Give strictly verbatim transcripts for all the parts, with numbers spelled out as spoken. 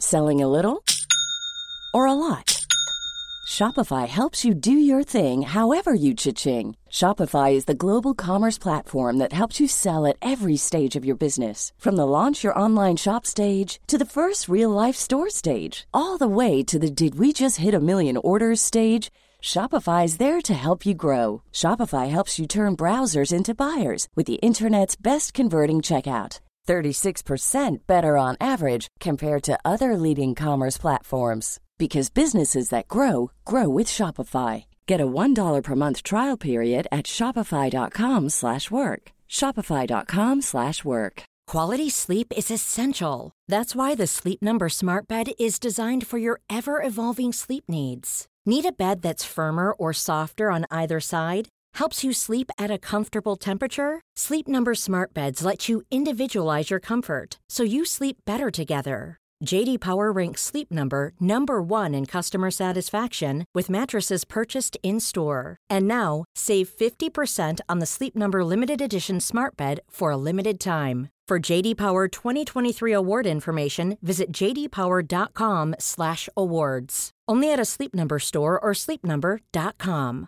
Selling a little or a lot? Shopify helps you do your thing however you cha-ching. Shopify is the global commerce platform that helps you sell at every stage of your business. From the launch your online shop stage to the first real-life store stage, all the way to the did we just hit a million orders stage. Shopify is there to help you grow. Shopify helps you turn browsers into buyers with the internet's best converting checkout. thirty-six percent better on average compared to other leading commerce platforms. Because businesses that grow, grow with Shopify. Get a one dollar per month trial period at shopify.com slash work. Shopify.com slash work. Quality sleep is essential. That's why the Sleep Number Smart Bed is designed for your ever-evolving sleep needs. Need a bed that's firmer or softer on either side? Helps you sleep at a comfortable temperature? Sleep Number Smart Beds let you individualize your comfort so you sleep better together. J D Power ranks Sleep Number number one in customer satisfaction with mattresses purchased in-store. And now, save fifty percent on the Sleep Number Limited Edition Smart Bed for a limited time. For J D Power twenty twenty-three award information, visit jdpower.com slash awards. Only at a Sleep Number store or sleep number dot com.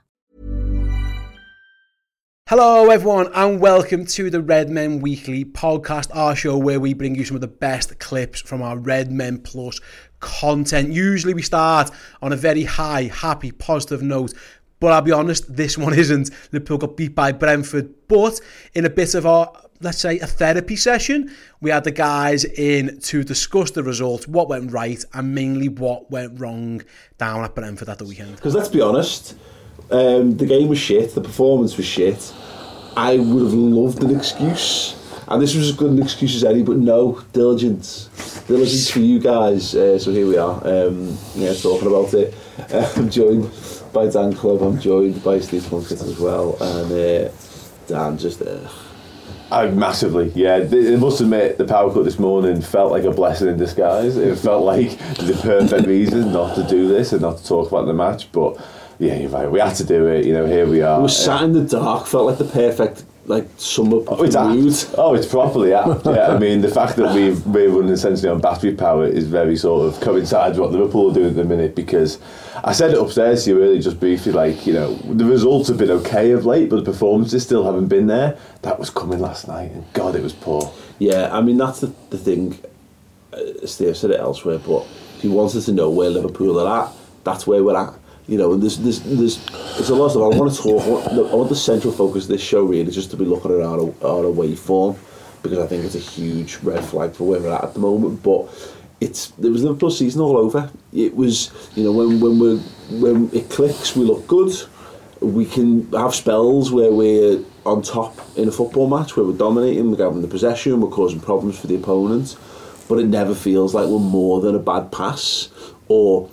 Hello everyone and welcome to the Red Men Weekly podcast, our show where we bring you some of the best clips from our Red Men Plus content. Usually we start on a very high, happy, positive note, but I'll be honest, this one isn't. Liverpool got beat by Brentford, but in a bit of our, let's say, a therapy session, we had the guys in to discuss the results, what went right and mainly what went wrong down at Brentford at the weekend. Because let's be honest, Um, the game was shit, the performance was shit. I would have loved an excuse, and this was as good an excuse as any, but no, diligence. Diligence for you guys, uh, so here we are, um, yeah, talking about it. Uh, I'm joined by Dan Club, I'm joined by Steve Plunkett as well, and uh, Dan just... Uh, I massively, yeah. I must admit, the power cut this morning felt like a blessing in disguise. It felt like the perfect reason not to do this and not to talk about the match, but... Yeah, you're right. We had to do it. You know, here we are. It was sat in the dark. Felt like the perfect, like, summer oh, it's apt. Oh, it's properly apt. Yeah, I mean, the fact that we've, we're running essentially on battery power is very sort of coincides with what Liverpool are doing at the minute, because I said it upstairs to you earlier, just briefly, like, you know, the results have been okay of late, but the performances still haven't been there. That was coming last night, and God, it was poor. Yeah, I mean, that's the, the thing. Uh, Steve said it elsewhere, but if you wanted to know where Liverpool are at, that's where we're at. You know, and there's, there's, there's, there's a lot of... I want to talk... I want, I want the central focus of this show really just to be looking at our, our away form, because I think it's a huge red flag for where we're at at the moment. But it's it was Liverpool season all over. It was, you know, when when we when it clicks, we look good. We can have spells where we're on top in a football match, where we're dominating, we're having the possession, we're causing problems for the opponent. But it never feels like we're more than a bad pass or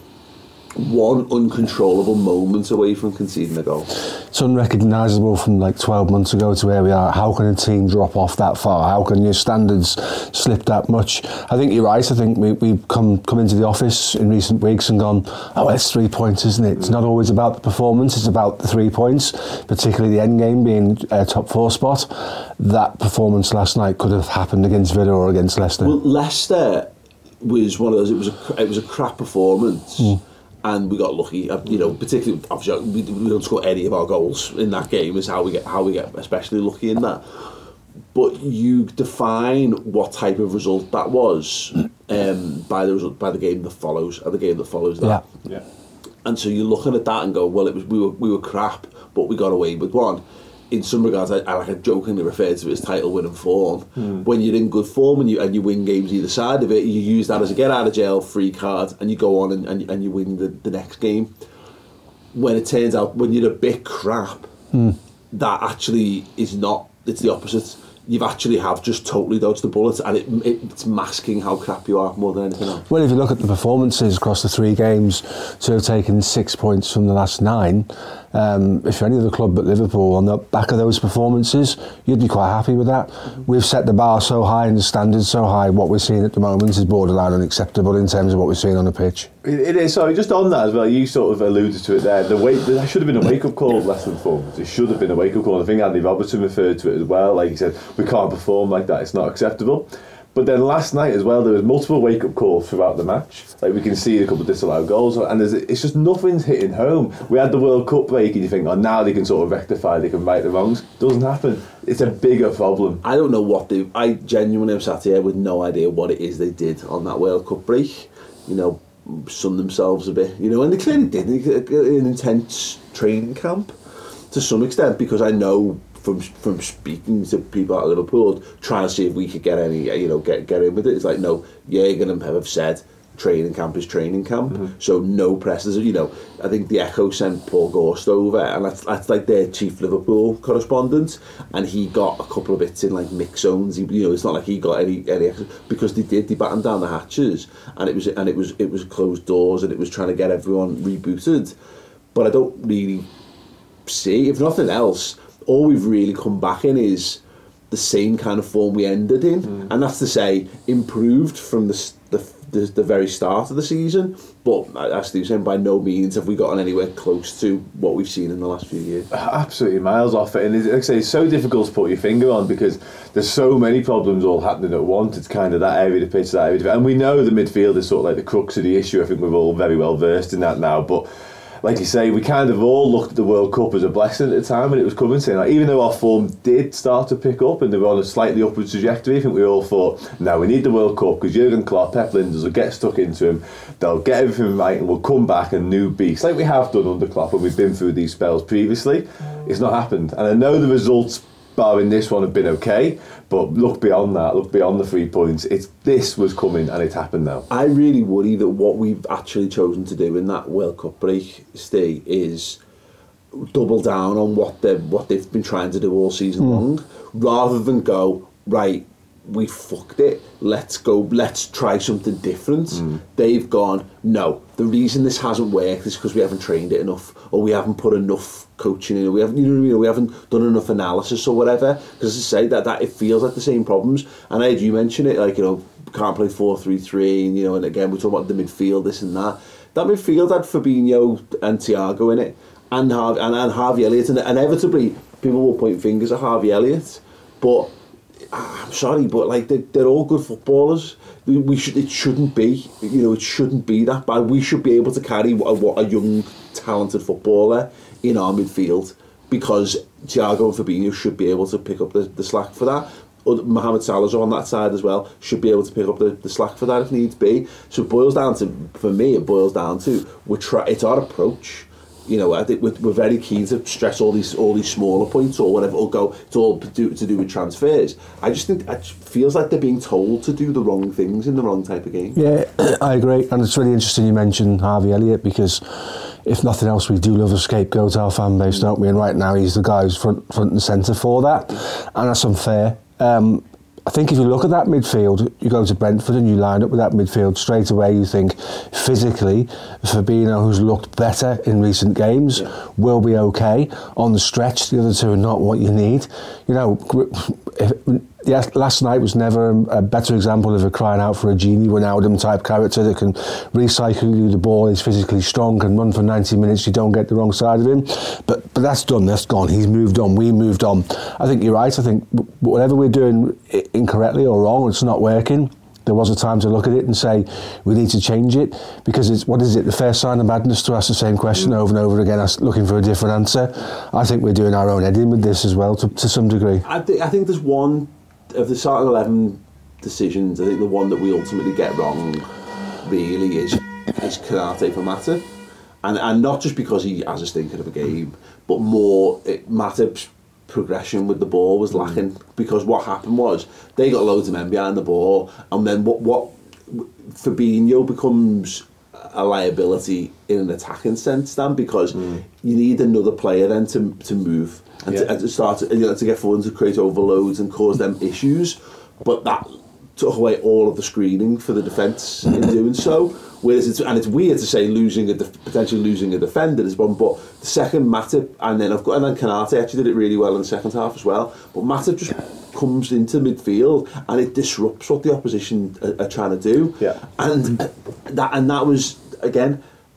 one uncontrollable moment away from conceding a goal. It's unrecognisable from like twelve months ago to where we are. How can a team drop off that far? How can your standards slip that much? I think you're right. I think we, we've come, come into the office in recent weeks and gone, oh, it's three points, isn't it? It's not always about the performance, it's about the three points, particularly the end game being a top four spot. That performance last night could have happened against Villa or against Leicester. Well, Leicester was one of those, it was a, it was a crap performance. Mm. And we got lucky, you know. Particularly, obviously, we, we don't score any of our goals in that game. Is how we get, how we get especially lucky in that. But you define what type of result that was um, by the result, by the game that follows, or the game that follows that. Yeah. Yeah. And so you're looking at that and go, well, it was we were we were crap, but we got away with one. In some regards, I, I like I jokingly referred to it as title winning form. Mm. When you're in good form and you and you win games either side of it, you use that as a get out of jail free card, and you go on and, and, and you win the, the next game. When it turns out when you're a bit crap, mm. that actually is not. It's the opposite. You actually have just totally dodged the bullet, and it, it, it's masking how crap you are more than anything else. Well, if you look at the performances across the three games, to have taken six points from the last nine, um, if you're any other club but Liverpool, on the back of those performances, you'd be quite happy with that. Mm-hmm. We've set the bar so high and the standards so high, what we're seeing at the moment is borderline unacceptable in terms of what we're seeing on the pitch. It, it is. Sorry, just on that as well, you sort of alluded to it there. The wake, there should have been a wake-up call of Leicester performance. It should have been a wake-up call. I think Andy Robertson referred to it as well. Like he said, we can't perform like that. It's not acceptable. But then last night as well, there was multiple wake-up calls throughout the match. Like we can see a couple of disallowed goals, and there's, it's just nothing's hitting home. We had the World Cup break, and you think, oh, now they can sort of rectify, they can right the wrongs. Doesn't happen. It's a bigger problem. I don't know what they. I genuinely am sat here with no idea what it is they did on that World Cup break. You know, sun themselves a bit. You know, and they clearly did an intense training camp to some extent, because I know. From from speaking to people at Liverpool, trying to see if we could get any, you know, get get in with it. It's like, no, Jürgen have said training camp is training camp, mm-hmm. so no presses. You know, I think the Echo sent Paul Gorst over, and that's that's like their chief Liverpool correspondent, and he got a couple of bits in like mix zones. He, you know, it's not like he got any any because they did they battened down the hatches, and it was and it was it was closed doors, and it was trying to get everyone rebooted. But I don't really see, if nothing else, all we've really come back in is the same kind of form we ended in, mm. and that's to say improved from the, the the the very start of the season. But as Steve saying, by no means have we gotten anywhere close to what we've seen in the last few years. Absolutely miles off it, and it's, like I say, it's so difficult to put your finger on because there's so many problems all happening at once. It's kind of that area of the pitch, that area of the, and we know the midfield is sort of like the crux of the issue. I think we're all very well versed in that now, but. Like you say, we kind of all looked at the World Cup as a blessing at the time when it was coming, saying like, even though our form did start to pick up and they were on a slightly upward trajectory, I think we all thought, no, we need the World Cup because Jurgen Klopp, Pep Linders will get stuck into him, they'll get everything right and we'll come back a new beast, like we have done under Klopp when we've been through these spells previously. It's not happened, and I know the results barring this one have been okay, but look beyond that, look beyond the three points. It's this was coming and it happened now. I really worry that what we've actually chosen to do in that World Cup break, Steve, is double down on what they what they've been trying to do all season mm. long, rather than go, right, we fucked it, let's go, let's try something different. Mm. They've gone, no, the reason this hasn't worked is because we haven't trained it enough, or we haven't put enough coaching in, or we haven't, you know, we haven't done enough analysis or whatever. Because as I say, that, that it feels like the same problems. And I heard you mention it, like, you know, can't play four three three, and, you know, and again, we're talking about the midfield, this and that. That midfield had Fabinho and Thiago in it, and Harvey, and, and Harvey Elliott, and inevitably, people will point fingers at Harvey Elliott, but I'm sorry, but like they're, they're all good footballers. We should, it shouldn't be, you know, it shouldn't be that bad. We should be able to carry a, a young, talented footballer in our midfield, because Thiago and Fabinho should be able to pick up the, the slack for that. Mohamed Salah's on that side as well, should be able to pick up the, the slack for that if needs be. So it boils down to, for me, it boils down to we're try, it's our approach. You know, I think we're, we're very keen to stress all these all these smaller points or whatever, or go, it's all to do, to do with transfers. I just think it feels like they're being told to do the wrong things in the wrong type of game. Yeah, I agree. And it's really interesting you mentioned Harvey Elliott, because if nothing else, we do love a scapegoat, our fan base, don't we? And right now he's the guy who's front, front and centre for that. And that's unfair. Um, I think if you look at that midfield, you go to Brentford and you line up with that midfield straight away, you think physically Fabinho, who's looked better in recent games, yeah. will be okay. On the stretch, the other two are not what you need. You know, if, yes, last night was never a better example of a crying out for a Genie Wijnaldum type character that can recycle you the ball, is physically strong, can run for ninety minutes, you don't get the wrong side of him. But but that's done, that's gone. He's moved on, we moved on. I think you're right. I think whatever we're doing incorrectly or wrong, it's not working. There was a time to look at it and say we need to change it, because it's, what is it, the first sign of madness to ask the same question over and over again, looking for a different answer. I think we're doing our own heading with this as well, to, to some degree. I think I think there's one of the starting eleven decisions. I think the one that we ultimately get wrong really is is Konate for Matip, and and not just because he has a stinker of a game, but more it, Matip's progression with the ball was lacking, because what happened was they got loads of men behind the ball, and then what what Fabinho becomes a liability in an attacking sense then, because mm. you need another player then to to move and, yeah. to, and to start to, you know, to get forward, to create overloads and cause them issues, but that took away all of the screening for the defence in doing so. Whereas it's, and it's weird to say losing a def- potentially losing a defender is one, but the second Matip and then I've got and then Konate actually did it really well in the second half as well. But Matip just comes into midfield and it disrupts what the opposition are, are trying to do. Yeah. And that and that was again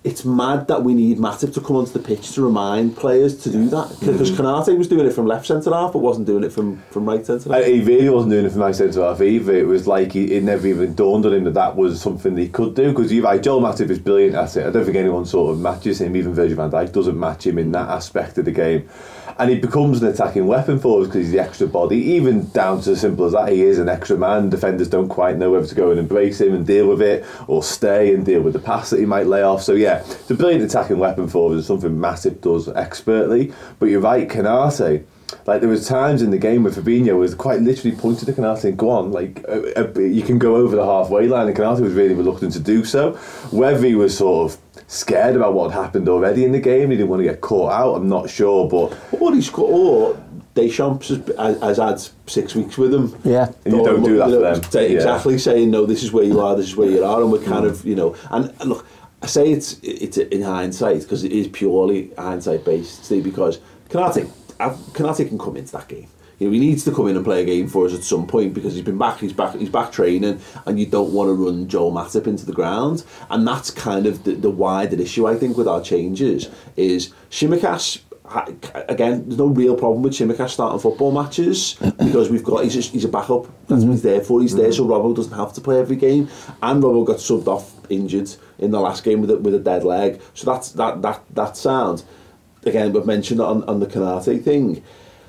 it's mad that we need Matip to come onto the pitch to remind players to do that, because mm-hmm. Konate was doing it from left centre half but wasn't doing it from, from right centre half. He really wasn't doing it from right centre half either. It was like he, it never even dawned on him that that was something that he could do, because you're right, Joel Matip is brilliant at it. I don't think anyone sort of matches him. Even Virgil van Dijk doesn't match him in that aspect of the game, and he becomes an attacking weapon for us because he's the extra body, even down to as simple as that. He is an extra man. Defenders don't quite know whether to go and embrace him and deal with it, or stay and deal with the pass that he might lay off. So yeah, it's a brilliant attacking weapon for us, something Matip does expertly. But you're right, Konate, like there was times in the game where Fabinho was quite literally pointed to Konate and go on, like uh, uh, you can go over the halfway line, and Konate was really reluctant to do so. Whether he was sort of scared about what had happened already in the game, he didn't want to get caught out, I'm not sure. But or he's got, or Deschamps has, has had six weeks with him. Yeah, and you don't do that for them. Exactly, yeah. saying no, this is where you are, this is where you are, and we're kind mm. of, you know, and, and look, I say it's it's in hindsight because it is purely hindsight based, Steve, because Konate, Konate can come into that game. You know, he needs to come in and play a game for us at some point because he's been back, he's back, he's back training, and you don't want to run Joel Matip into the ground. And that's kind of the, the wider issue, I think, with our changes is Tsimikas. Again, there's no real problem with Tsimikas starting football matches because we've got he's, just, he's a backup. That's mm-hmm. what he's there for. He's mm-hmm. there so Robbo doesn't have to play every game. And Robbo got subbed off injured in the last game with a, with a dead leg. So that's that that that sound. Again, we've mentioned on on the Konate thing.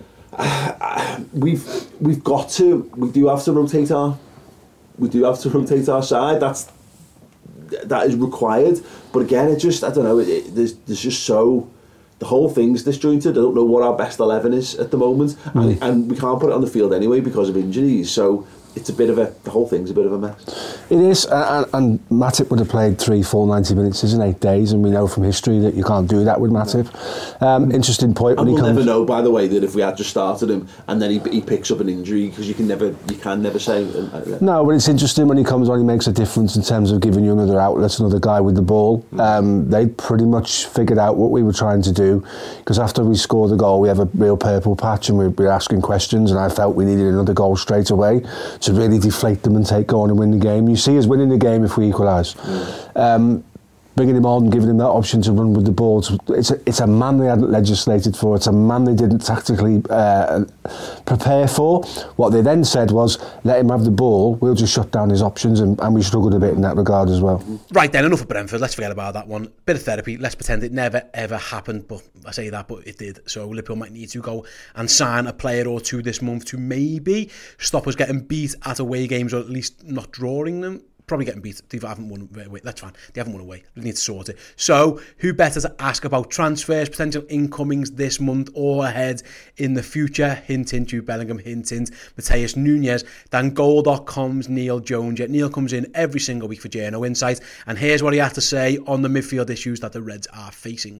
Uh, we've we've got to we do have to rotate our we do have to rotate our side. That's that is required. But again, it just I don't know. It, it, there's there's just so. The whole thing's disjointed. I don't know what our best eleven is at the moment, mm. and, and we can't put it on the field anyway because of injuries. So it's a bit of a the whole thing's a bit of a mess. It is, uh, and Matip would have played three full ninety minutes in eight days, and we know from history that you can't do that with Matip. Um, interesting point. And when we'll he comes... never know, by the way, that if we had just started him and then he, he picks up an injury, because you can never you can never say. Uh, no, but it's interesting when he comes on. He makes a difference in terms of giving you another outlet, another guy with the ball. Mm. Um, they pretty much figured out what we were trying to do, because after we scored the goal, we have a real purple patch, and we we're asking questions, and I felt we needed another goal straight away to really deflate them and take on and win the game. You see us winning the game if we equalise. Mm. Um, bringing him on, giving him that option to run with the ball, it's a, it's a man they hadn't legislated for, it's a man they didn't tactically uh, prepare for. What they then said was, let him have the ball, we'll just shut down his options, and, and we struggled a bit in that regard as well. Right then, enough of Brentford, let's forget about that one. Bit of therapy, let's pretend it never ever happened, but I say that, but it did. So Liverpool might need to go and sign a player or two this month to maybe stop us getting beat at away games, or at least not drawing them. Probably getting beat. They haven't won away. That's fine. They haven't won away. We need to sort it. So, who better to ask about transfers, potential incomings this month or ahead in the future? Hint, hint, Jude Bellingham, hint, hint, Mateus Nunes, than goal dot com's Neil Jones. Yet Neil comes in every single week for Journo Insight, and here's what he had to say on the midfield issues that the Reds are facing.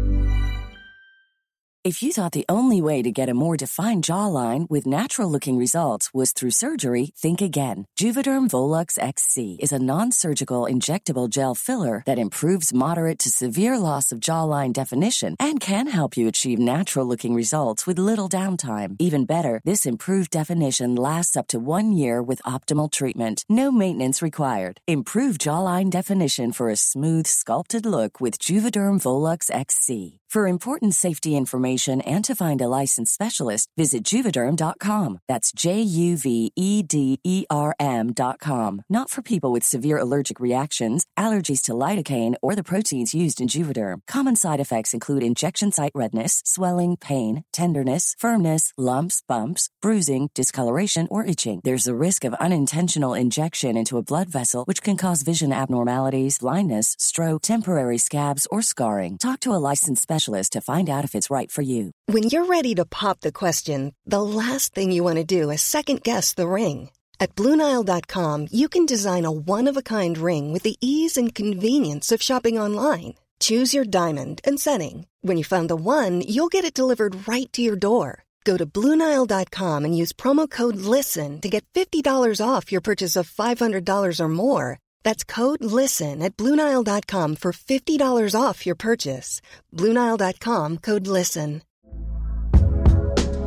If you thought the only way to get a more defined jawline with natural-looking results was through surgery, think again. Juvederm Volux X C is a non-surgical injectable gel filler that improves moderate to severe loss of jawline definition and can help you achieve natural-looking results with little downtime. Even better, this improved definition lasts up to one year with optimal treatment. No maintenance required. Improve jawline definition for a smooth, sculpted look with Juvederm Volux X C. For important safety information and to find a licensed specialist, visit Juvederm dot com. That's J U V E D E R M dot com. Not for people with severe allergic reactions, allergies to lidocaine, or the proteins used in Juvederm. Common side effects include injection site redness, swelling, pain, tenderness, firmness, lumps, bumps, bruising, discoloration, or itching. There's a risk of unintentional injection into a blood vessel, which can cause vision abnormalities, blindness, stroke, temporary scabs, or scarring. Talk to a licensed specialist to find out if it's right for you. When you're ready to pop the question, the last thing you want to do is second-guess the ring. At Blue Nile dot com, you can design a one-of-a-kind ring with the ease and convenience of shopping online. Choose your diamond and setting. When you find the one, you'll get it delivered right to your door. Go to Blue Nile dot com and use promo code LISTEN to get fifty dollars off your purchase of five hundred dollars or more. That's code LISTEN at Blue Nile dot com for fifty dollars off your purchase. Blue Nile dot com, code LISTEN.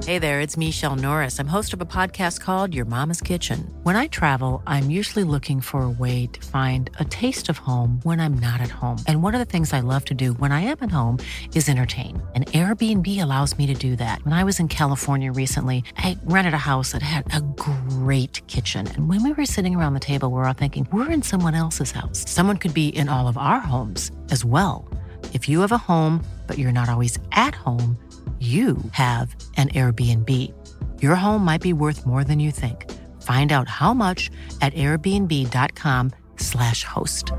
Hey there, it's Michelle Norris. I'm host of a podcast called Your Mama's Kitchen. When I travel, I'm usually looking for a way to find a taste of home when I'm not at home. And one of the things I love to do when I am at home is entertain. And Airbnb allows me to do that. When I was in California recently, I rented a house that had a great kitchen. And when we were sitting around the table, we were all thinking, we're in someone else's house. Someone could be in all of our homes as well. If you have a home, but you're not always at home, you have an Airbnb. Your home might be worth more than you think. Find out how much at airbnb.com slash host.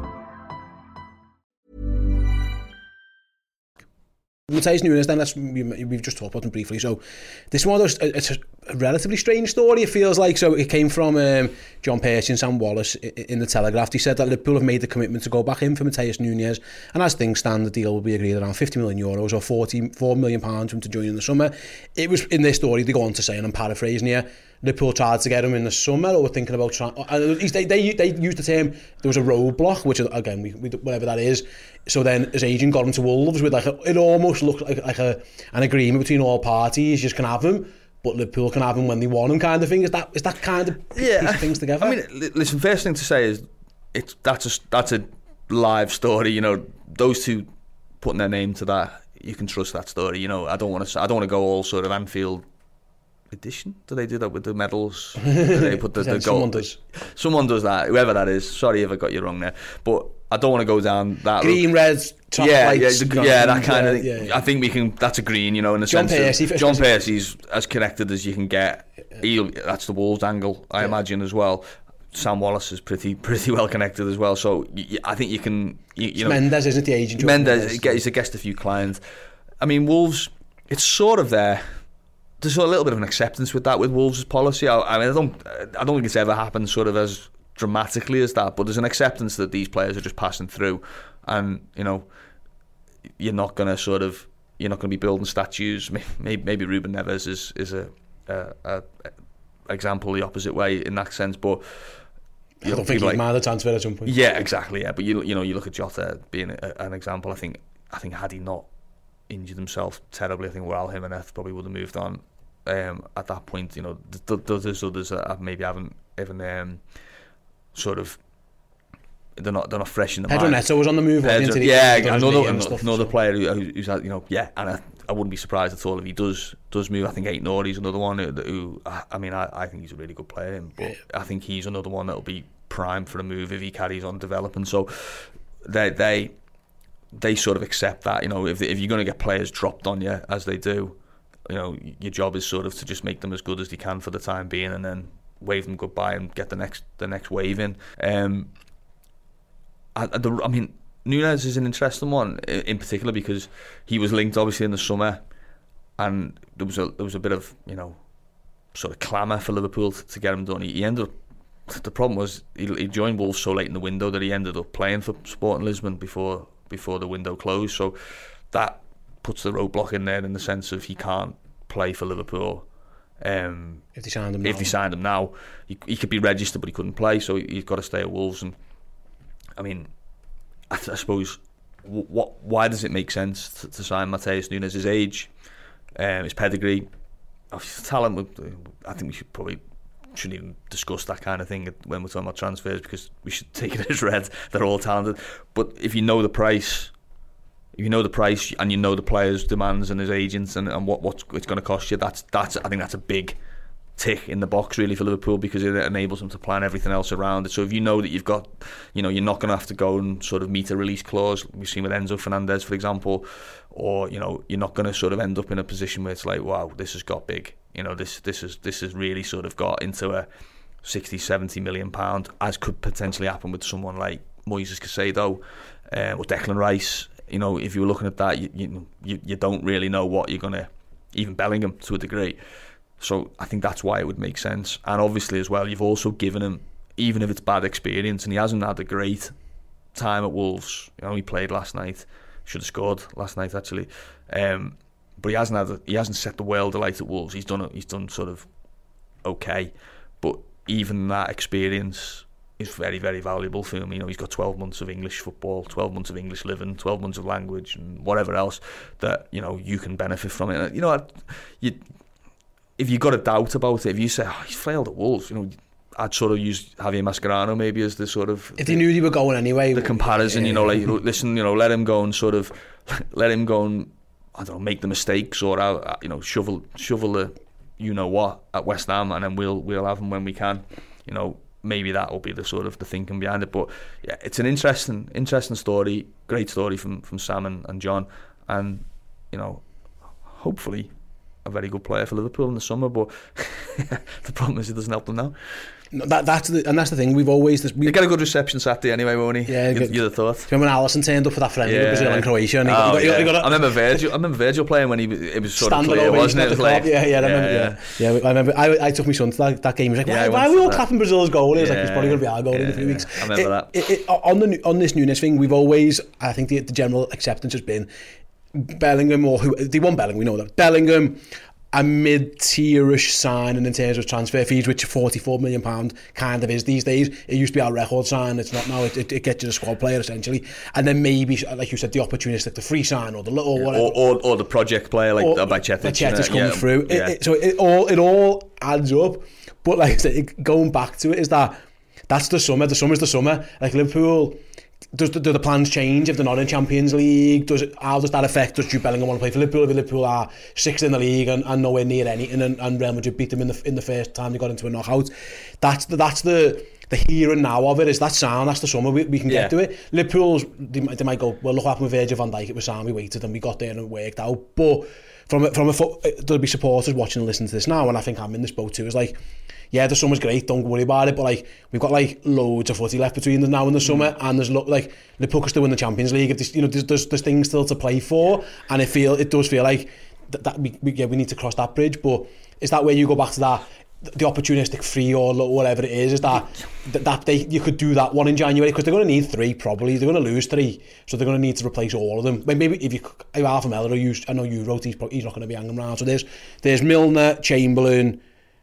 Matheus Nunes, then let's, we, we've just talked about him briefly. So this one, was, it's a relatively strange story, it feels like. So it came from um, John Percy and Sam Wallace in the Telegraph. He said that Liverpool have made the commitment to go back in for Matheus Nunes, and as things stand, the deal will be agreed around fifty million euros or forty-four million pounds for him to join in the summer. It was in this story, they go on to say, and I'm paraphrasing here, Liverpool tried to get him in the summer, or were thinking about trying. They, they, they used the term, there was a roadblock, which again, we, we, whatever that is. So then his agent got him to Wolves with like a, it almost looked like like a an agreement between all parties. You just can have him, but Liverpool can have him when they want him, kind of thing. Is that is that kind of yeah, piece of things together? I mean, listen. First thing to say is it's that's a that's a live story. You know, those two putting their name to that, you can trust that story. You know, I don't want to I don't want to go all sort of Anfield edition. Do they do that with the medals? Do they put the, the goal? Someone does. Someone does that. Whoever that is. Sorry if I got you wrong there, but I don't want to go down that green, red, top yeah, lights, yeah, the, yeah, that kind yeah, of. Yeah, yeah. I think we can. That's a green, you know, in the John sense Percy, of John Percy's as connected as you can get. He'll, that's the Wolves angle, I yeah. imagine as well. Sam Wallace is pretty pretty well connected as well. So y- I think you can. You, you know, Mendes isn't the agent. Mendes, he's a guest a few clients. I mean, Wolves. It's sort of there. There's a little bit of an acceptance with that with Wolves' policy. I, I mean, I don't, I don't think it's ever happened sort of as dramatically as that, but there's an acceptance that these players are just passing through, and you know, you're not going to sort of, you're not going to be building statues. Maybe, maybe Ruben Neves is is a, a, a, a example the opposite way in that sense, but I don't think he'd mind the transfer at some point. Yeah, exactly. Yeah, but you you know, you look at Jota being a, an example. I think I think had he not injured himself terribly, I think Raul Jimenez probably would have moved on. Um, at that point, you know, th- th- there's others that maybe haven't even um, sort of they're not they're not fresh in the Pedro mind. Neto was on the move. Pedro, yeah, another another, stuff, another so. player who, who's had, you know, yeah, and I, I wouldn't be surprised at all if he does does move. I think Eight Nori's another one who, who I mean, I, I think he's a really good player, but yeah. I think he's another one that'll be prime for a move if he carries on developing. So they they they sort of accept that, you know, if if you're going to get players dropped on you as they do. You know, your job is sort of to just make them as good as you can for the time being, and then wave them goodbye and get the next the next wave in. Um, I, I, the, I mean, Nunes is an interesting one in particular because he was linked obviously in the summer, and there was a there was a bit of, you know, sort of clamour for Liverpool to, to get him done. He, he ended up. The problem was he, he joined Wolves so late in the window that he ended up playing for Sporting Lisbon before before the window closed. So that puts the roadblock in there in the sense of he can't play for Liverpool. Um, if they signed him if now. they signed him now, he, he could be registered, but he couldn't play, so he, he's got to stay at Wolves. And I mean, I, I suppose, w- what? Why does it make sense to, to sign Matheus Nunes? His age, um, his pedigree, his talent. I think we should probably shouldn't even discuss that kind of thing when we're talking about transfers, because we should take it as read. They're all talented, but if you know the price. If you know the price and you know the player's demands and his agents and, and what, what it's going to cost you, that's that's I think that's a big tick in the box really for Liverpool, because it enables them to plan everything else around it. So if you know that you've got, you know, you're not going to have to go and sort of meet a release clause, we've seen with Enzo Fernandez, for example, or, you know, you're not going to sort of end up in a position where it's like, wow, this has got big, you know, this this is this has really sort of got into a sixty, seventy million pound, as could potentially happen with someone like Moises Caicedo uh, or Declan Rice. You know, if you were looking at that, you you, you, you don't really know what you're going to, even Bellingham to a degree. So I think that's why it would make sense. And obviously as well, you've also given him, even if it's bad experience, and he hasn't had a great time at Wolves. You know, he played last night, should have scored last night actually. Um, but he hasn't had, a, he hasn't set the world alight at Wolves. He's done, he's done sort of okay. But even that experience is very, very valuable for him. You know, he's got twelve months of English football, twelve months of English living, twelve months of language and whatever else that, you know, you can benefit from it. You know, you if you got a doubt about it, if you say, oh, he's failed at Wolves, you know, I'd sort of use Javier Mascherano maybe as the sort of... If they knew they were going anyway. The comparison, yeah. you know, like, listen, you know, let him go and sort of, let him go and, I don't know, make the mistakes or, uh, you know, shovel shovel the you-know-what at West Ham, and then we'll we'll have him when we can. You know, maybe that will be the sort of the thinking behind it. But, yeah, it's an interesting interesting story, great story from, from Sam and, and John, and, you know, hopefully a very good player for Liverpool in the summer, but the problem is it doesn't help them now. No, that, that's the, and that's the thing, we've always... This, we you get a good reception Saturday anyway, won't he? Yeah. You'd, you'd have thought. Do you remember when Alisson turned up for that friendly yeah. with Brazil and Croatia? And he, oh, he got, yeah. he got a, I remember Virgil I remember Virgil playing when he it was sort of clear, over, wasn't it? It was like, yeah, yeah, I remember, yeah, yeah. yeah, I remember, I, I took my son to that, that game, he was like, why, yeah, why are we all that. clapping Brazil's goal? He was yeah, like, it's probably going to be our goal yeah, in a few yeah. weeks. I remember it, that. It, it, on, the, on this Núñez thing, we've always, I think the, the general acceptance has been Bellingham, or who, they won Bellingham, we know that. Bellingham, a mid-tierish signing in terms of transfer fees, which forty-four million pounds kind of is these days. It used to be our record sign, it's not now. It, it, it gets you the squad player essentially, and then maybe, like you said, the opportunistic, the free sign or the little yeah, whatever, or, or, or the project player like Bajcetic. Bajcetic coming yeah, through. Yeah. It, it, so it all it all adds up. But like I said, it, going back to it is that that's the summer. The summer's the summer. Like Liverpool. Does the, do the plans change if they're not in Champions League? Does it, how does that affect? Does Jude Bellingham want to play for Liverpool? If Liverpool are sixth in the league and, and nowhere near anything, and, and Real Madrid beat them in the in the first time they got into a knockout, that's the, that's the the here and now of it. Is that sound? That's the summer we, we can yeah. get to it. Liverpool's they, they might go, well, look what happened with Virgil van Dijk. It was sound. We waited and we got there and it worked out. But from a, from a there'll be supporters watching and listening to this now, and I think I'm in this boat too. It's like, yeah, the summer's great, don't worry about it, but like we've got like loads of footy left between the now and the summer, mm. and there's lo- like Liverpool could still win the Champions League. If this, you know, there's, there's there's things still to play for, and it feel it does feel like that, that we, we yeah we need to cross that bridge. But is that where you go back to that the opportunistic free or whatever it is? Is that that, that they you could do that one in January, because they're going to need three probably. They're going to lose three, so they're going to need to replace all of them. Maybe if you if Alpha Miller, you I know you wrote he's he's not going to be hanging around. So there's there's Milner, Chamberlain,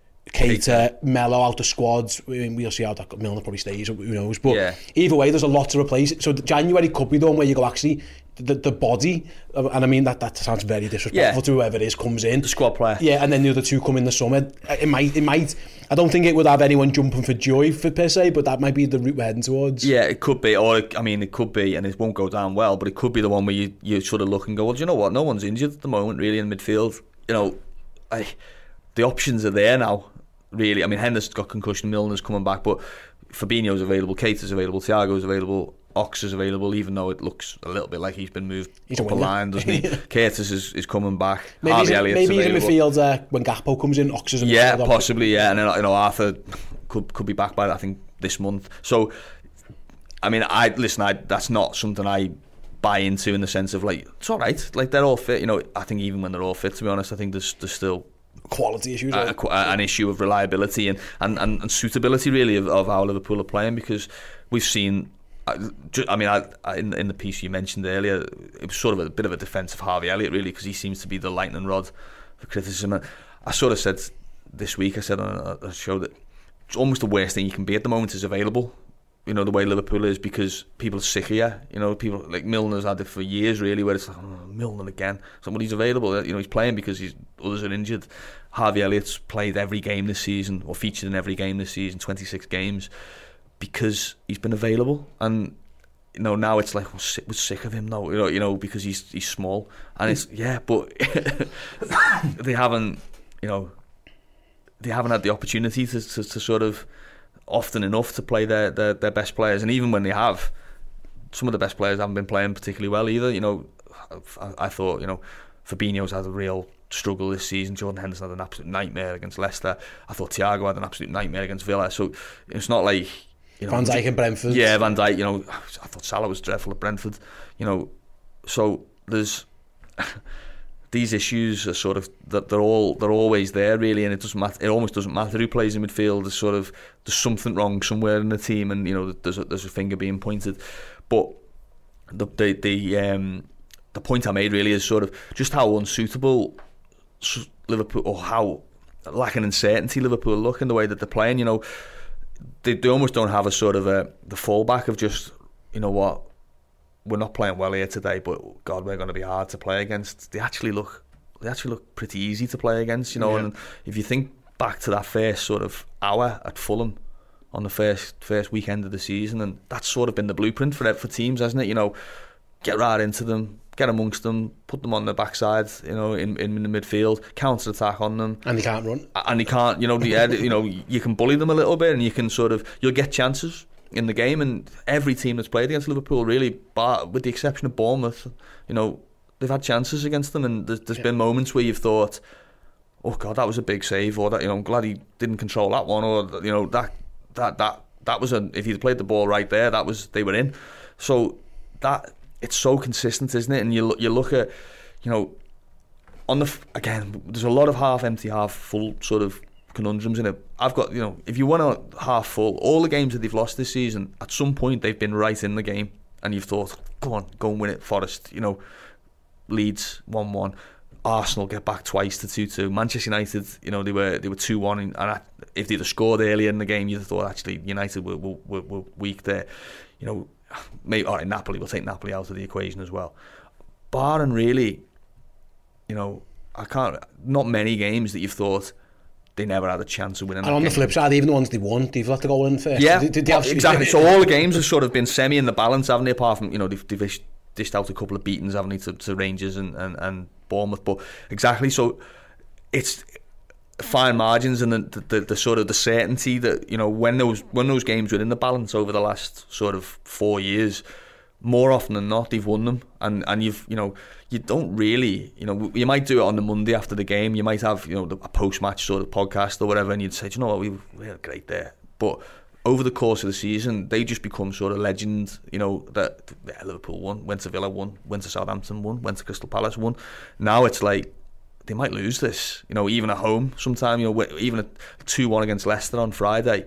Keita, Melo out of squads. I mean, we'll see how that Milner probably stays, who knows, but yeah. either way there's a lot to replace. So January could be the one where you go, actually the, the body, and I mean that that sounds very disrespectful yeah. to whoever it is comes in, the squad player, yeah, and then the other two come in the summer. It might it might I don't think it would have anyone jumping for joy for per se, but that might be the route we're heading towards. Yeah, it could be, or I mean it could be, and it won't go down well, but it could be the one where you, you sort of look and go, well, do you know what, no one's injured at the moment really in midfield, you know, I, the options are there now. Really, I mean, Henderson's got concussion, Milner's coming back, but Fabinho's available, Keita's available, Thiago's available, Ox is available, even though it looks a little bit like he's been moved he's up a, a line, doesn't he? Curtis is, is coming back. Maybe Harvey he's, Elliott's maybe he's in available. midfield uh, when Gakpo comes in, Ox is in yeah, midfield. Yeah, possibly, yeah, and then you know Arthur could could be back by I think this month. So, I mean, I listen, I that's not something I buy into in the sense of like it's all right, like they're all fit. You know, I think even when they're all fit, to be honest, I think there's there's still quality issues, a, a, an issue of reliability and, and, and, and suitability really of, of how Liverpool are playing, because we've seen I mean I, I, in, in the piece you mentioned earlier, it was sort of a bit of a defence of Harvey Elliott really, because he seems to be the lightning rod for criticism. And I sort of said this week, I said on a, a show that it's almost the worst thing you can be at the moment is available, you know, the way Liverpool is, because people are sick of you. You know, people like Milner's had it for years really, where it's like, oh, Milner again. Somebody's available, you know, he's playing because he's others are injured. Harvey Elliott's played every game this season, or featured in every game this season, twenty-six games, because he's been available. And you know, now it's like we're sick, we're sick of him now, you know, you know, because he's he's small, and it's yeah, but they haven't, you know, they haven't had the opportunity to to, to sort of. often enough to play their, their their best players, and even when they have, some of the best players haven't been playing particularly well either. You know, I, I thought, you know, Fabinho's had a real struggle this season. Jordan Henderson had an absolute nightmare against Leicester. I thought Thiago had an absolute nightmare against Villa. So it's not like, you know, Van Dijk and Brentford. Yeah, Van Dijk. You know, I thought Salah was dreadful at Brentford. You know, so there's. These issues are sort of that they're all they're always there really, and it doesn't matter. It almost doesn't matter who plays in midfield. There's sort of there's something wrong somewhere in the team, and you know there's a, there's a finger being pointed. But the the the um the point I made really is sort of just how unsuitable Liverpool, or how lacking in certainty Liverpool look in the way that they're playing. You know, they they almost don't have a sort of a the fallback of just, you know what, we're not playing well here today, but God, we're going to be hard to play against. They actually look they actually look pretty easy to play against, you know. Yeah. And if you think back to that first sort of hour at Fulham on the first first weekend of the season, and that's sort of been the blueprint for for teams, hasn't it? You know, get right into them, get amongst them, put them on the backside, you know, in, in the midfield, counter attack on them, and they can't run, and they can't, you know, the you know, you can bully them a little bit, and you can sort of, you'll get chances in the game, and every team that's played against Liverpool, really, bar, with the exception of Bournemouth, you know, they've had chances against them, and there's, there's yeah. been moments where you've thought, oh God, that was a big save, or that, you know, I'm glad he didn't control that one, or, you know, that that that that was a, if he'd played the ball right there, that was, they were in. So that, it's so consistent, isn't it? And you look, you look at, you know, on the, again, there's a lot of half empty, half full sort of conundrums in it. I've got, you know, if you want a half full, all the games that they've lost this season, at some point they've been right in the game, and you've thought, go on, go and win it. Forest, you know, Leeds one one, Arsenal get back twice to two two. Manchester United, you know, they were they were two one, and I, if they'd have scored earlier in the game, you'd have thought actually United were were, were weak there. You know, maybe all right, Napoli, we'll take Napoli out of the equation as well. Barring really, you know, I can't, not many games that you've thought they never had a chance of winning. And on game. the flip side, even the ones they won, they've let the goal in first. Yeah, did, did they have, exactly. So all the games have sort of been semi in the balance, haven't they? Apart from, you know, they've, they've dished out a couple of beatings, haven't they, to, to Rangers and, and, and Bournemouth. But exactly, so it's fine margins, and the, the, the sort of the certainty that, you know, when those when those games were in the balance over the last sort of four years, more often than not they've won them, and and you've, you know, you don't really, you know, you might do it on the Monday after the game, you might have, you know, a post-match sort of podcast or whatever, and you'd say, do you know what, we we were great there. But over the course of the season, they just become sort of legend, you know, that yeah, Liverpool won, went to Villa won, went to Southampton won, went to Crystal Palace won. Now it's like, they might lose this, you know, even at home sometime, you know, even a two one against Leicester on Friday,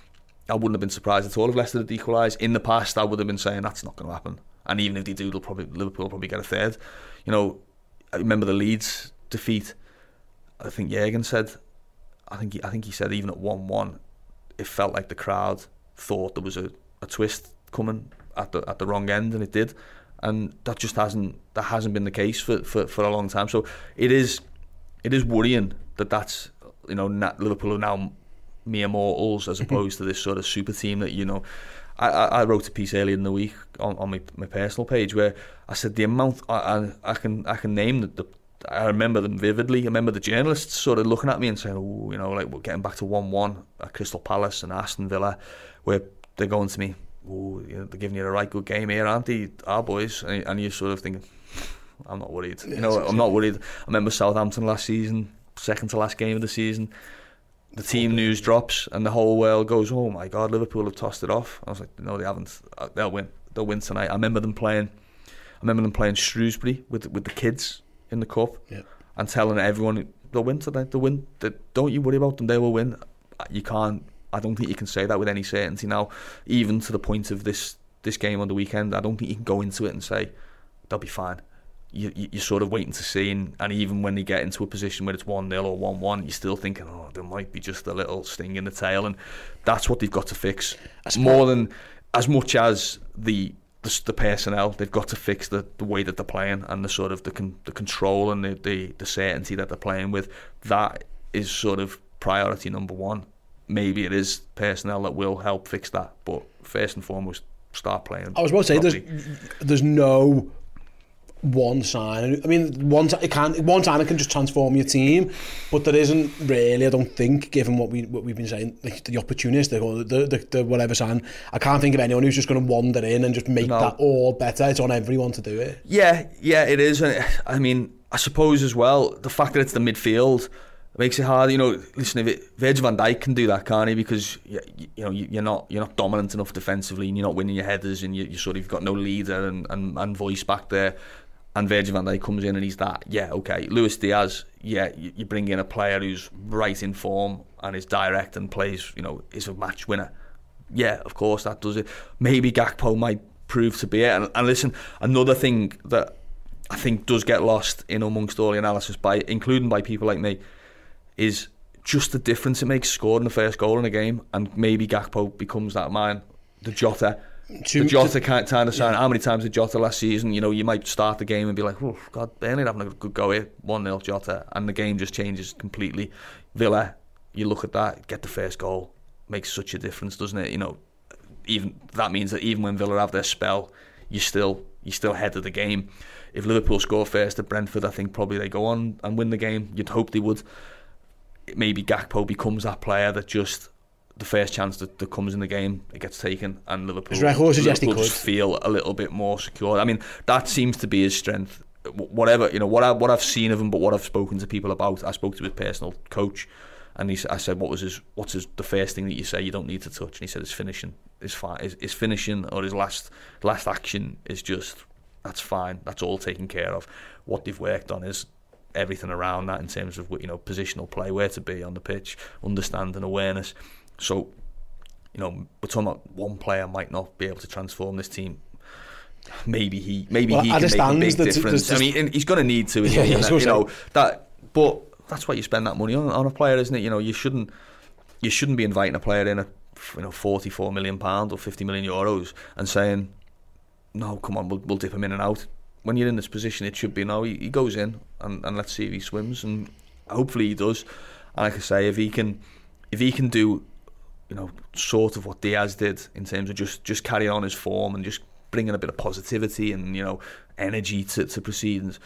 I wouldn't have been surprised at all if Leicester had equalised. In the past, I would have been saying that's not going to happen. And even if they do, they'll probably, Liverpool will probably get a third. You know, I remember the Leeds defeat. I think Jürgen said, I think he, I think he said even at one one, it felt like the crowd thought there was a, a twist coming at the at the wrong end, and it did. And that just hasn't that hasn't been the case for, for, for a long time. So it is it is worrying that that's, you know, Liverpool are now mere mortals as opposed to this sort of super team that, you know, I, I wrote a piece earlier in the week on, on my, my personal page where I said the amount I, I, I can I can name the, the I remember them vividly. I remember the journalists sort of looking at me and saying, oh, you know, like we're getting back to one one at Crystal Palace and Aston Villa, where they're going to me, oh, you know, they're giving you a right good game here, aren't they, our boys? And, and you're sort of thinking, I'm not worried. You know, I'm not worried. I remember Southampton last season, second to last game of the season. The team news drops and the whole world goes, oh my God, Liverpool have tossed it off. I was like, no, they haven't. They'll win. They'll win tonight. I remember them playing. I remember them playing Shrewsbury with with the kids in the cup, yeah, and telling everyone they'll win tonight. They'll win. They, don't you worry about them. They will win. You can't. I don't think you can say that with any certainty now. Even to the point of this this game on the weekend, I don't think you can go into it and say they'll be fine. You, you, you're sort of waiting to see, and, and even when they get into a position where it's one nil or one one, you're still thinking, oh, there might be just a little sting in the tail, and that's what they've got to fix. More than, as much as the the, the personnel, they've got to fix the, the way that they're playing and the sort of the con, the control and the, the, the certainty that they're playing with. That is sort of priority number one. Maybe it is personnel that will help fix that, but first and foremost, start playing. I was about to say, there's, there's no one sign. I mean, one it can one time it can just transform your team, but there isn't really, I don't think, given what we what we've been saying, like the opportunistic or the, the, the whatever sign. I can't think of anyone who's just going to wander in and just make no. that all better. It's on everyone to do it. Yeah, yeah, it is. I mean, I suppose as well, the fact that it's the midfield makes it hard. You know, listen, if it, Virgil van Dijk can do that, can't he? Because you, you know you're not you're not dominant enough defensively, and you're not winning your headers, and you, you sort of you've got no leader and, and, and voice back there. And Virgil van Dijk comes in and he's that. Yeah, okay. Luis Diaz, yeah, you, you bring in a player who's right in form and is direct and plays, you know, is a match winner. Yeah, of course that does it. Maybe Gakpo might prove to be it. And, and listen, another thing that I think does get lost in amongst all the analysis, by including by people like me, is just the difference it makes scoring the first goal in a game, and maybe Gakpo becomes that man, the Jota. To, the Jota to, kind of sign. Yeah. How many times did Jota last season? You know, you might start the game and be like, "Oh God, Burnley having a good go here, one nil Jota," and the game just changes completely. Villa, you look at that, get the first goal, makes such a difference, doesn't it? You know, even that means that even when Villa have their spell, you still you still head of the game. If Liverpool score first at Brentford, I think probably they go on and win the game. You'd hope they would. Maybe Gakpo becomes that player that just, the first chance that, that comes in the game, it gets taken, and Liverpool, Liverpool just feel a little bit more secure. I mean, that seems to be his strength. Whatever, you know, what, I, what I've seen of him, but what I've spoken to people about, I spoke to his personal coach, and he, I said, what was his, what's his, the first thing that you say you don't need to touch? And he said his finishing is fine. His, his finishing or his last last action is just, that's fine. That's all taken care of. What they've worked on is everything around that in terms of, you know, positional play, where to be on the pitch, understanding, awareness. So, you know, we're talking about one player might not be able to transform this team. Maybe he, maybe well, he can make a big difference. I mean, he's going to need to. Yeah, yeah, you know that, but that's why you spend that money on, on a player, isn't it? You know, you shouldn't, you shouldn't be inviting a player in at, you know, forty-four million pounds or fifty million euros and saying, no, come on, we'll, we'll dip him in and out. When you're in this position, it should be, no, he, he goes in and, and let's see if he swims, and hopefully he does. And like I say, if he can, if he can do, you know, sort of what Diaz did in terms of just, just carry on his form and just bringing a bit of positivity and, you know, energy to, to proceedings,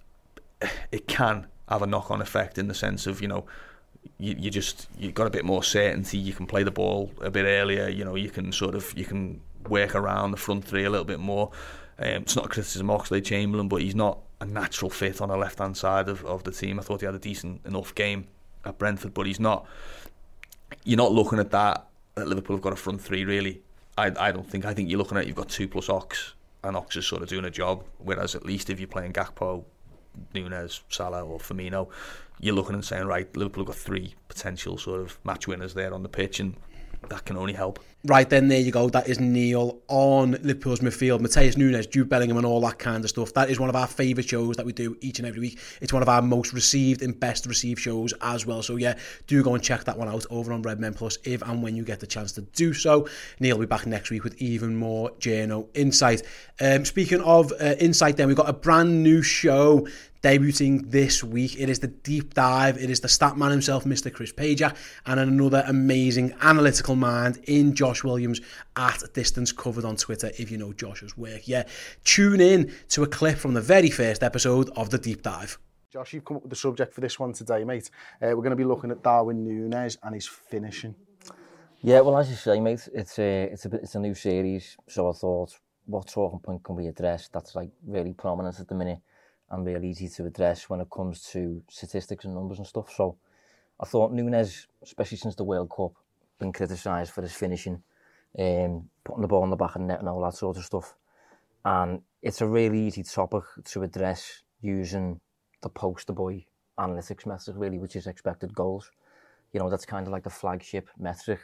it can have a knock-on effect in the sense of, you know, you, you just, you've got a bit more certainty, you can play the ball a bit earlier, you know, you can sort of, you can work around the front three a little bit more. Um, it's not a criticism of Oxlade-Chamberlain, but he's not a natural fit on the left-hand side of, of the team. I thought he had a decent enough game at Brentford, but he's not, you're not looking at that, that Liverpool have got a front three, really. I, I don't think, I think you're looking at, you've got two plus Ox, and Ox is sort of doing a job, whereas at least if you're playing Gakpo, Núñez, Salah or Firmino, you're looking and saying, right, Liverpool have got three potential sort of match winners there on the pitch, and that can only help. Right then, there you go. That is Neil on Liverpool's midfield. Matheus Nunes, Jude Bellingham and all that kind of stuff. That is one of our favourite shows that we do each and every week. It's one of our most received and best received shows as well. So yeah, do go and check that one out over on Red Men Plus if and when you get the chance to do so. Neil will be back next week with even more journo insight. Um, speaking of uh, insight then, we've got a brand new show debuting this week. It is the Deep Dive. It is the stat man himself, Mister Chris Pajak, and another amazing analytical mind in Josh Williams at Distance Covered on Twitter, if you know Josh's work. Yeah, tune in to a clip from the very first episode of the Deep Dive. Josh, you've come up with the subject for this one today, mate. Uh, we're going to be looking at Darwin Núñez and his finishing. Yeah, well, as you say, mate, it's a, it's a, it's a new series, so I thought, what talking point can we address that's like really prominent at the minute and really easy to address when it comes to statistics and numbers and stuff. So I thought Núñez, especially since the World Cup, been criticised for his finishing, um, putting the ball in the back of the net and all that sort of stuff. And it's a really easy topic to address using the poster boy analytics method, really, which is expected goals. You know, that's kind of like the flagship metric.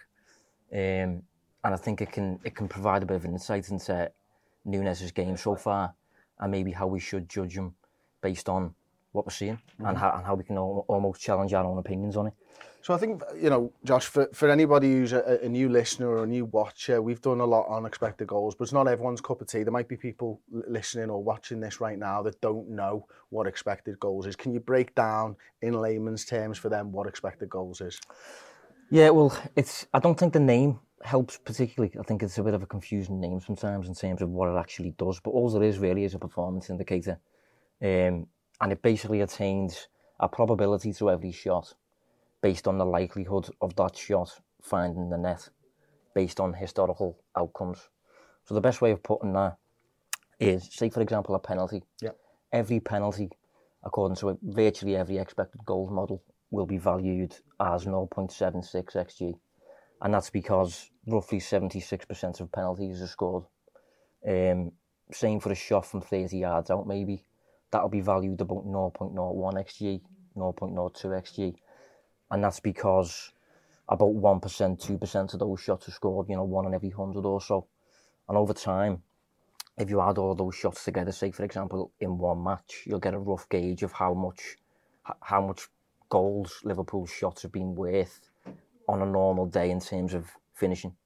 Um, and I think it can it can provide a bit of insight into Núñez's game so far and maybe how we should judge him based on what we're seeing, mm-hmm. and, how, and how we can al- almost challenge our own opinions on it. So I think, you know, Josh, for, for anybody who's a, a new listener or a new watcher, we've done a lot on expected goals, but it's not everyone's cup of tea. There might be people listening or watching this right now that don't know what expected goals is. Can you break down in layman's terms for them what expected goals is? Yeah, well, it's. I don't think the name helps particularly. I think it's a bit of a confusing name sometimes in terms of what it actually does, but all it is really is a performance indicator. Um, and it basically attains a probability to every shot based on the likelihood of that shot finding the net based on historical outcomes. So the best way of putting that is, say for example, a penalty. Yeah. Every penalty, according to virtually every expected goals model, will be valued as zero point seven six X G. And that's because roughly seventy-six percent of penalties are scored. Um, same for a shot from thirty yards out maybe. That'll be valued about zero point zero one X G, zero point zero two X G. And that's because about one percent, two percent of those shots are scored, you know, one in every one hundred or so. And over time, if you add all those shots together, say, for example, in one match, you'll get a rough gauge of how much how much goals Liverpool's shots have been worth on a normal day in terms of finishing.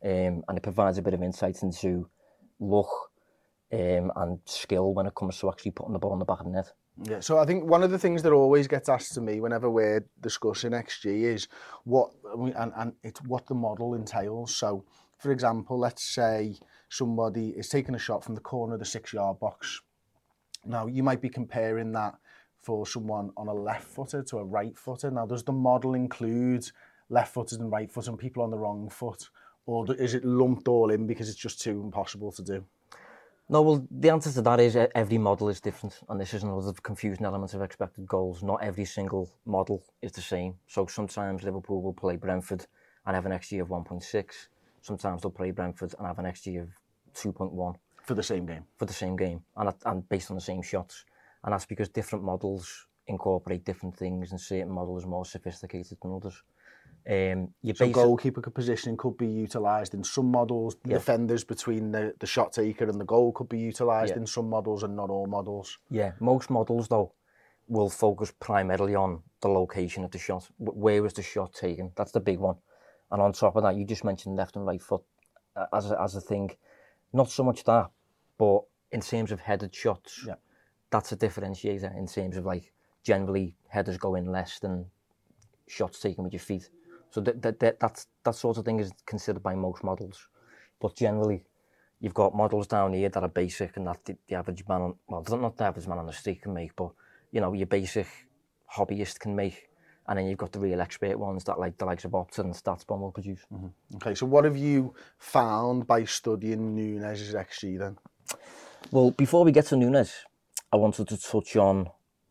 um, and it provides a bit of insight into luck um, and skill when it comes to actually putting the ball in the back of the net. Yeah, so I think one of the things that always gets asked to me whenever we're discussing X G is what, and, and it's what the model entails. So, for example, let's say somebody is taking a shot from the corner of the six-yard box. Now, you might be comparing that for someone on a left-footer to a right-footer. Now, does the model include left-footers and right-footers and people on the wrong foot? Or is it lumped all in because it's just too impossible to do? No, well, the answer to that is every model is different, and this is another confusing element of expected goals. Not every single model is the same. So sometimes Liverpool will play Brentford and have an X G of one point six. Sometimes they'll play Brentford and have an X G of two point one. For the same game? For the same game, and, and based on the same shots. And that's because different models incorporate different things, and certain models are more sophisticated than others. Um, so goalkeeper positioning could be utilised in some models. The yeah. defenders between the, the shot taker and the goal could be utilised yeah. in some models, and not all models. Yeah, most models though will focus primarily on the location of the shot. Where was the shot taken? That's the big one. And on top of that, you just mentioned left and right foot as a, as a thing. Not so much that, but in terms of headed shots, yeah. that's a differentiator in terms of like generally headers go in less than shots taken with your feet. So that, that, that, that's, that sort of thing is considered by most models. But generally, you've got models down here that are basic and that the, the average man, on, well, not the average man on the street can make, but, you know, your basic hobbyist can make. And then you've got the real expert ones that like the likes of Opta and StatsBomb will produce. Mm-hmm. Okay, so what have you found by studying Núñez's X G then? Well, before we get to Núñez, I wanted to touch on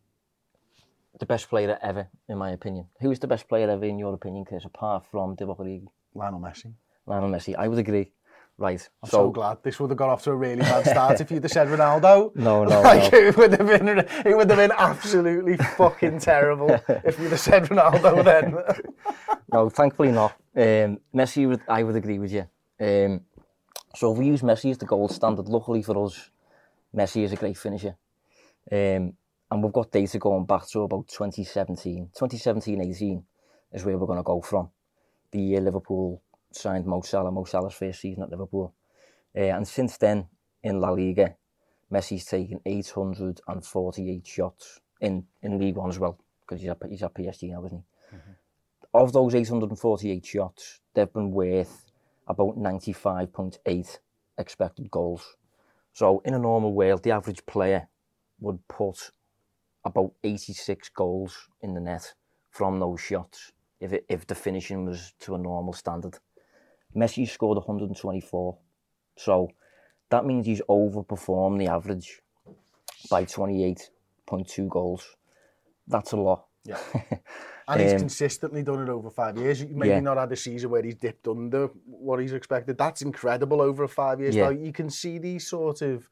the best player ever, in my opinion. Who is the best player ever in your opinion, Chris, apart from Divock Origi? Lionel Messi. Lionel Messi, I would agree. Right. I'm so, so glad. This would have got off to a really bad start if you'd have said Ronaldo. No, no, like, no. It would have been, it would have been absolutely fucking terrible if you'd have said Ronaldo then. No, thankfully not. Um, Messi, would, I would agree with you. Um, so if we use Messi as the gold standard, luckily for us, Messi is a great finisher. Um, and we've got data going back to about twenty seventeen. twenty seventeen eighteen is where we're going to go from. The year Liverpool signed Mo Salah, Mo Salah's first season at Liverpool. Uh, and since then, in La Liga, Messi's taken eight hundred forty-eight shots in, in League One as well, because he's at, he's at P S G now, isn't he? Mm-hmm. Of those eight hundred forty-eight shots, they've been worth about ninety-five point eight expected goals. So in a normal world, the average player would put about eighty-six goals in the net from those shots if it, if the finishing was to a normal standard. Messi scored one hundred twenty-four, so that means he's overperformed the average by twenty-eight point two goals. That's a lot. Yeah. And he's um, consistently done it over five years. Maybe yeah. not had a season where he's dipped under what he's expected. That's incredible over five years. Yeah. Now, you can see these sort of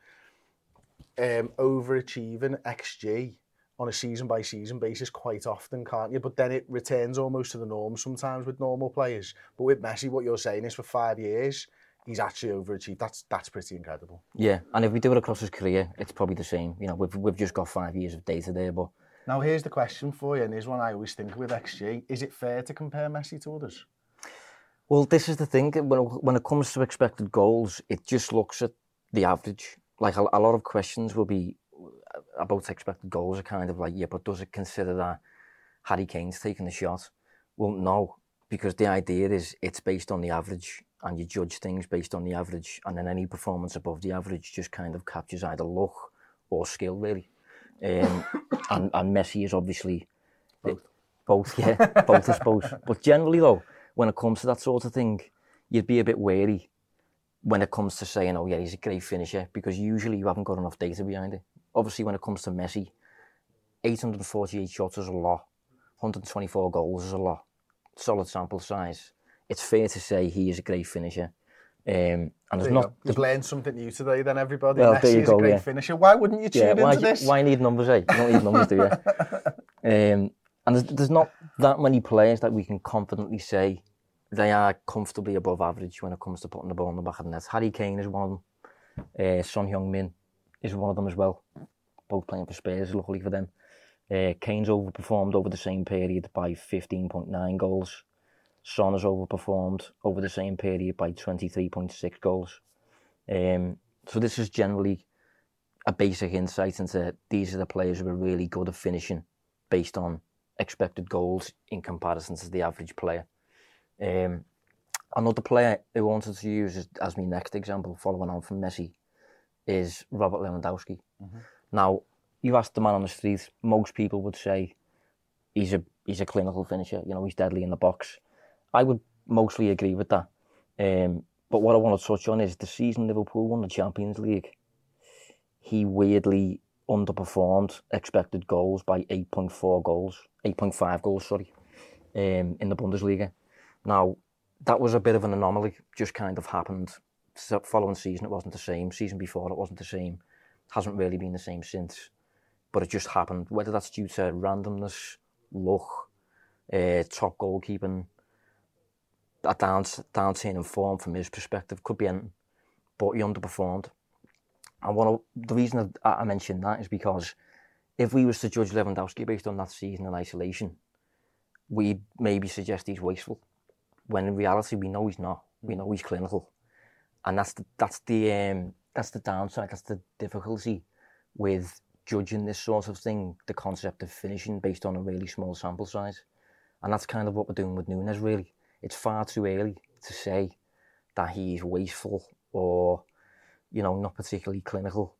um, overachieving X G on a season-by-season basis quite often, can't you? But then it returns almost to the norm sometimes with normal players. But with Messi, what you're saying is for five years, he's actually overachieved. That's that's pretty incredible. Yeah, and if we do it across his career, it's probably the same. You know, we've we've just got five years of data there, but... Now, here's the question for you, and here's one I always think with X G. Is it fair to compare Messi to others? Well, this is the thing. When it, when it comes to expected goals, it just looks at the average. Like, a, a lot of questions will be about expected goals are kind of like, yeah, but does it consider that Harry Kane's taking the shot? Well, no, because the idea is it's based on the average, and you judge things based on the average, and then any performance above the average just kind of captures either luck or skill, really. Um, and, and Messi is obviously both, both yeah, both I suppose. But generally though, when it comes to that sort of thing, you'd be a bit wary when it comes to saying, oh yeah, he's a great finisher, because usually you haven't got enough data behind it. Obviously, when it comes to Messi, eight hundred forty-eight shots is a lot, one hundred twenty-four goals is a lot, solid sample size. It's fair to say he is a great finisher. Um, and there's not. You've learned something new today, then, everybody. Well, Messi is go, a great yeah. finisher. Why wouldn't you tune yeah, into why, this? Why need numbers, eh? You don't need numbers, do you? Um, and there's, there's not that many players that we can confidently say they are comfortably above average when it comes to putting the ball in the back of the net. Harry Kane is one of them. Uh, Son Heung-min is one of them as well. Both playing for Spurs, luckily for them. Uh, Kane's overperformed over the same period by fifteen point nine goals. Son has overperformed over the same period by twenty-three point six goals. Um, so this is generally a basic insight into these are the players who are really good at finishing based on expected goals in comparison to the average player. Um, another player who I wanted to use as, as my next example, following on from Messi, is Robert Lewandowski. Mm-hmm. Now, you ask the man on the street, most people would say he's a he's a clinical finisher. You know, he's deadly in the box. I would mostly agree with that. Um, but what I want to touch on is the season Liverpool won the Champions League, he weirdly underperformed expected goals by eight point four goals, eight point five goals, sorry, um, in the Bundesliga. Now, that was a bit of an anomaly, just kind of happened. So following season, it wasn't the same. Season before, it wasn't the same. Hasn't really been the same since. But it just happened. Whether that's due to randomness, luck, uh, top goalkeeping, a down, downturn in form from his perspective, could be anything. But he underperformed. And one of, the reason I, I mentioned that is because if we was to judge Lewandowski based on that season in isolation, we'd maybe suggest he's wasteful. When in reality, we know he's not. We know he's clinical. And that's the, that's the, um, that's the downside, that's the difficulty with judging this sort of thing, the concept of finishing based on a really small sample size. And that's kind of what we're doing with Núñez, really. It's far too early to say that he's wasteful or, you know, not particularly clinical.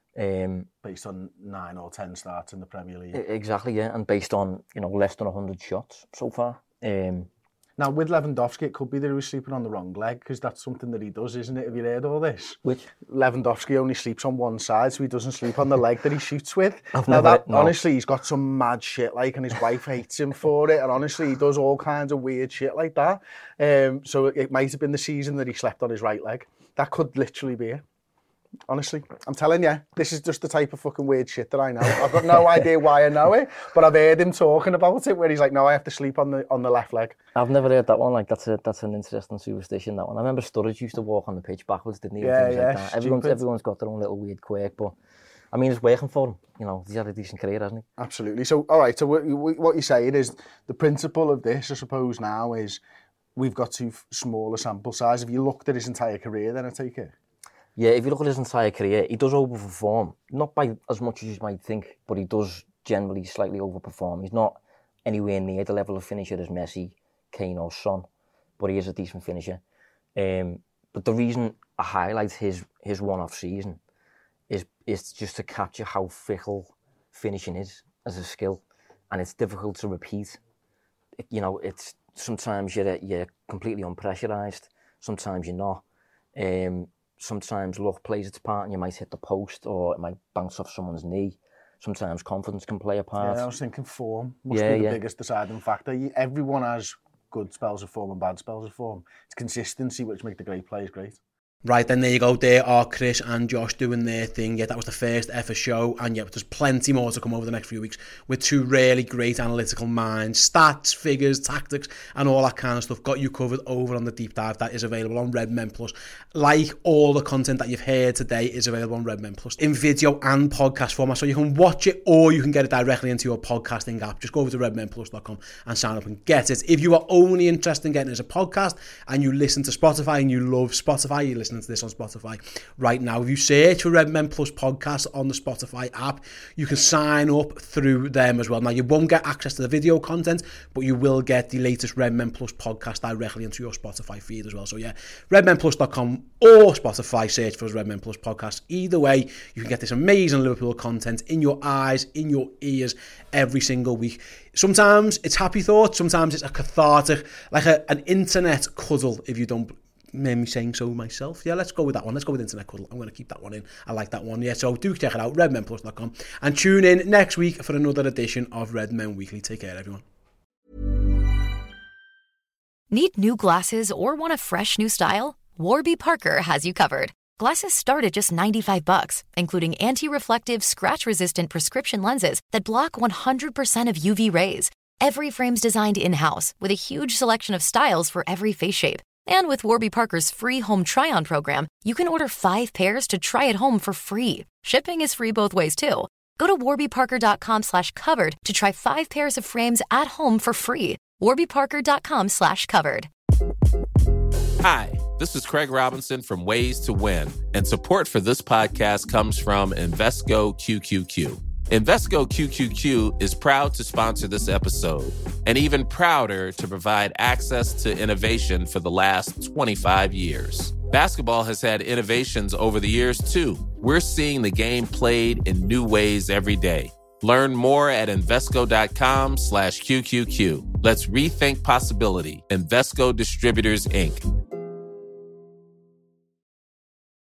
Um, based on nine or ten starts in the Premier League. Exactly, yeah, and based on, you know, less than one hundred shots so far. Um, now, with Lewandowski, it could be that he was sleeping on the wrong leg, because that's something that he does, isn't it? Have you heard all this? Which? Lewandowski only sleeps on one side, so he doesn't sleep on the leg that he shoots with. I've now, never, that, no. honestly, he's got some mad shit, like, and his wife hates him for it, and honestly, he does all kinds of weird shit like that. Um, so it, it might have been the season that he slept on his right leg. That could literally be it. Honestly, I'm telling you, this is just the type of fucking weird shit that I know. I've got no idea why I know it, but I've heard him talking about it, where he's like, no, I have to sleep on the on the left leg. I've never heard that one. Like, that's a that's an interesting superstition, that one. I remember Sturridge used to walk on the pitch backwards, didn't he? Yeah, things yeah, like that. Everyone's, everyone's got their own little weird quirk, but I mean, it's working for him. You know, he's had a decent career, hasn't he? Absolutely. So, all right, so what you're saying is the principle of this, I suppose, now is we've got too small a sample size. Have you looked at his entire career, then I take it? Yeah, if you look at his entire career, he does overperform. Not by as much as you might think, but he does generally slightly overperform. He's not anywhere near the level of finisher as Messi, Kane or Son, but he is a decent finisher. Um, but the reason I highlight his his one-off season is is just to capture how fickle finishing is as a skill, and it's difficult to repeat. It, you know, it's sometimes you're you're completely unpressurized, sometimes you're not. Um, Sometimes luck plays its part and you might hit the post or it might bounce off someone's knee. Sometimes confidence can play a part. Yeah, I was thinking form must yeah, be the yeah. biggest deciding factor. Everyone has good spells of form and bad spells of form. It's consistency which make the great players great. Right, then there you go. There are Chris and Josh doing their thing. Yeah, that was the first ever show. And yeah, there's plenty more to come over the next few weeks with two really great analytical minds. Stats, figures, tactics, and all that kind of stuff. Got you covered over on the deep dive that is available on Redmen Plus. Like all the content that you've heard today is available on Redmen Plus in video and podcast format. So you can watch it or you can get it directly into your podcasting app. Just go over to redmen plus dot com and sign up and get it. If you are only interested in getting it as a podcast and you listen to Spotify and you love Spotify, you listen to this on Spotify right now. If you search for Redmen Plus podcast on the Spotify app, you can sign up through them as well. Now, you won't get access to the video content, but you will get the latest Redmen Plus podcast directly into your Spotify feed as well. So yeah, redmen plus dot com or Spotify, search for Redmen Plus podcast. Either way, you can get this amazing Liverpool content in your eyes, in your ears, every single week. Sometimes it's happy thoughts, sometimes it's a cathartic, like a, an internet cuddle, if you don't made me saying so myself. Yeah, let's go with that one. Let's go with Internet Cuddle. I'm going to keep that one in. I like that one. Yeah, so do check it out, redmen plus dot com. And tune in next week for another edition of Redmen Weekly. Take care, everyone. Need new glasses or want a fresh new style? Warby Parker has you covered. Glasses start at just ninety-five bucks, including anti-reflective, scratch-resistant prescription lenses that block one hundred percent of U V rays. Every frame's designed in-house with a huge selection of styles for every face shape. And with Warby Parker's free home try-on program, you can order five pairs to try at home for free. Shipping is free both ways, too. Go to warby parker dot com slash covered to try five pairs of frames at home for free. warbyparker.com slash covered. Hi, this is Craig Robinson from Ways to Win, and support for this podcast comes from Invesco Q Q Q. Invesco Q Q Q is proud to sponsor this episode, and even prouder to provide access to innovation for the last twenty-five years. Basketball has had innovations over the years, too. We're seeing the game played in new ways every day. Learn more at Invesco.com slash QQQ. Let's rethink possibility. Invesco Distributors, Incorporated.